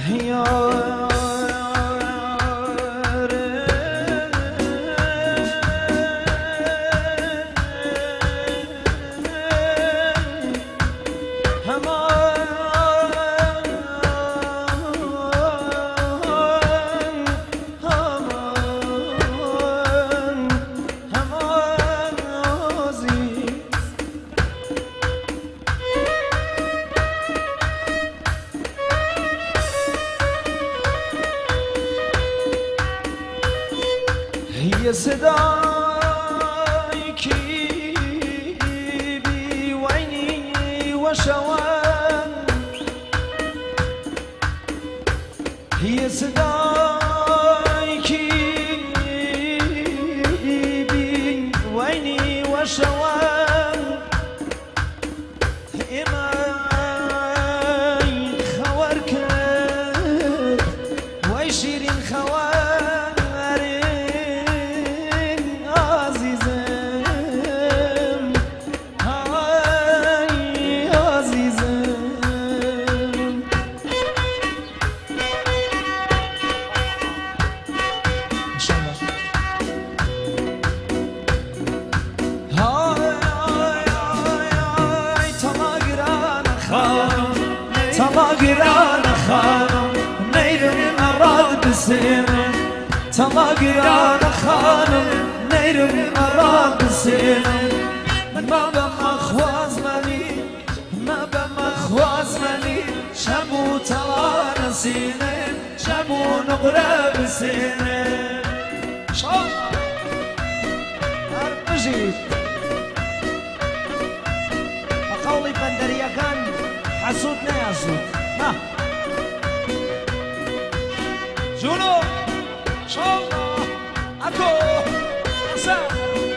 یه صدایی که بی وینی و شوان یه صدایی که بی وینی و شوان ایمای خوار کرد وای شیرین خوار تلاقينا خانم نيرم أراد بسينم تلاقينا خانم نيرم أراد بسينم ما بمخواز مني ما بمخواز مني شبو تلانا سينم شبو نقرأ بسينم شو أرجيت أقولي بندريا كان حسود نياسود ها جونو شوقا اكو سام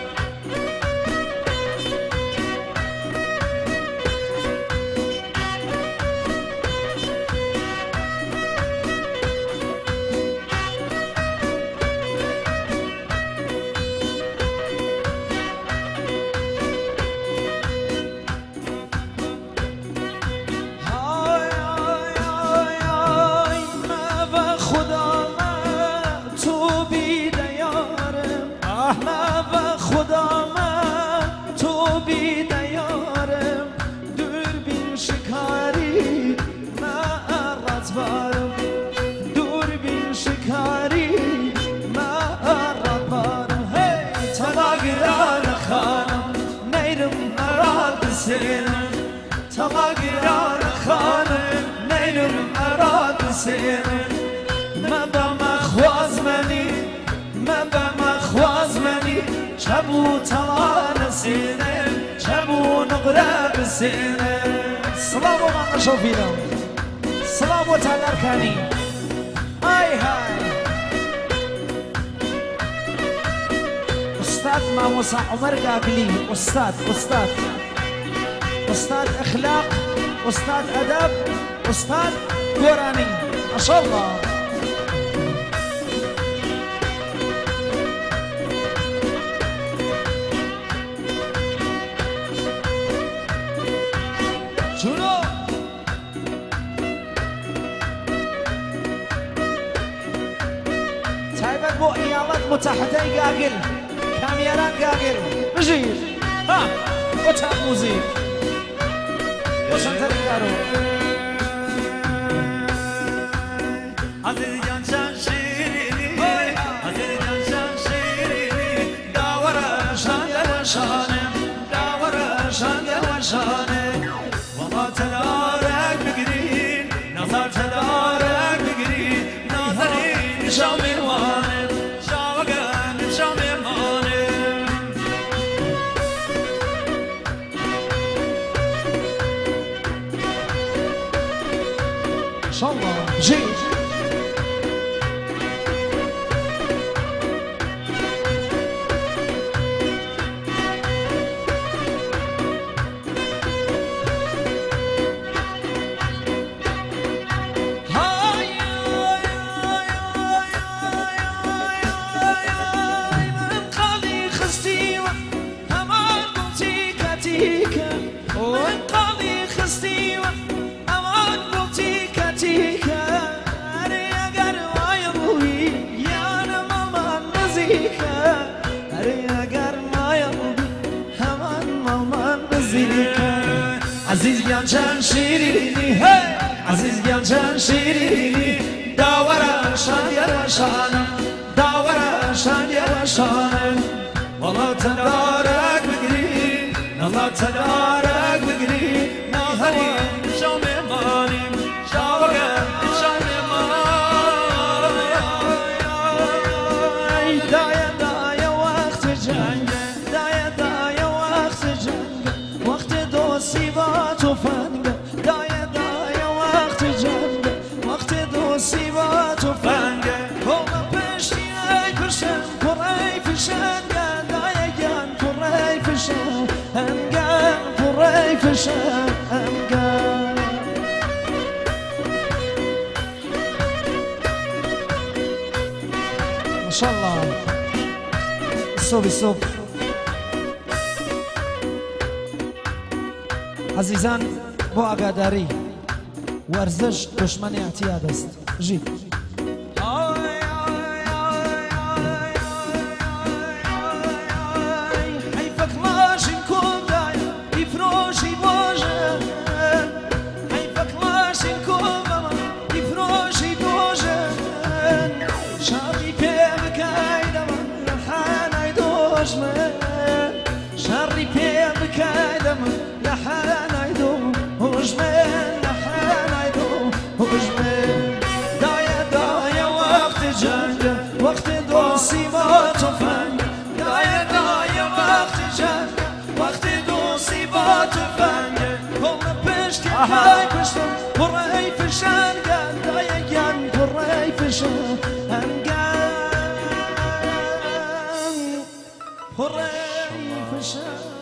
تلاقينا خانم نيلم أراد سينم ما بمخواز مني ما بمخواز مني شبو تلانا سينم شبو نقرأ بسينم سلام ما نشوفينا سلام وتعالى هاي هاي أستاذ ما موسى عمر قابلي أستاذ أستاذ أخلاق أستاذ أدب أستاذ قرآني ما شاء الله شنو تعبت بو إيالات متحدة قاقل كاميران قاقل بجير ها وتاب موزيك وشنطة الدارو عزيز جان شان شيريني عزيز جان شان شيريني داورا شان وشانم داورا شان وشانم والله تدارك بقرين نظر تدارك بقرين ناظرين شامي وانم شاوقان شامي مانم إن شاء الله جيد گیان چند شیرینی عزیز گیان چند شیرینی داورشان یرشانم داورشان یرشانم والله تدارک بگیری والله تدارک بگیری نهاری شام مانیم شاوگم شام مانیم دایا دایا وقت جنگ دایا دایا وقت جنگ وقت دوستی با تفنگ دایا دایا وقت جنگ وقت دوستی با تفنگ هم پشتی ای پشن پرای فشن دایا گن پرای فشن هم گن پرای فشن هم گن ما شاء الله الصوب الصوب عزیزان با ئاگاداری ورزش دشمن اعتیاد است ژی حیفك لاشن كون دايا يفروشي بوجه حيفك لاشن كون يفروشي بوجه شاري بيبك ايدا لحان ايدوش من شاري بيبك ايدا لحان ايدوش من لحان ايدوش من دايا دايا وقت جنگ وقت دوستی با تفنگ دايا دايا وقت جنگ وقت دوستی با تفنگ کل پشت های پشتم پر ای فشن گن دايا گن پر ای فشن هم گن پر ای فشن